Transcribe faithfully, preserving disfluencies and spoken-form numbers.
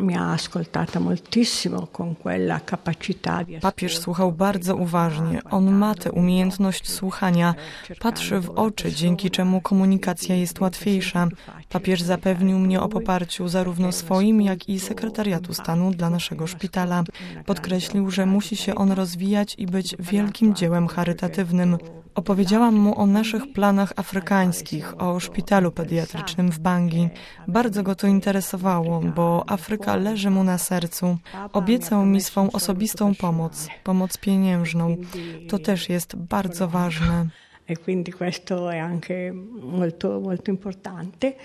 Papież słuchał bardzo uważnie. On ma tę umiejętność słuchania, patrzy w oczy, dzięki czemu komunikacja jest łatwiejsza. Papież zapewnił mnie o poparciu zarówno swoim, jak i sekretariatu stanu dla naszego szpitala. Podkreślił, że musi się on rozwijać i być wielkim dziełem charytatywnym. Opowiedziałam mu o naszych planach afrykańskich, o szpitalu pediatrycznym w Bangi. Bardzo go to interesowało, bo Afryka leży mu na sercu. Obiecał mi swą osobistą pomoc, pomoc pieniężną. To też jest bardzo ważne. E quindi questo è anche molto, molto importante.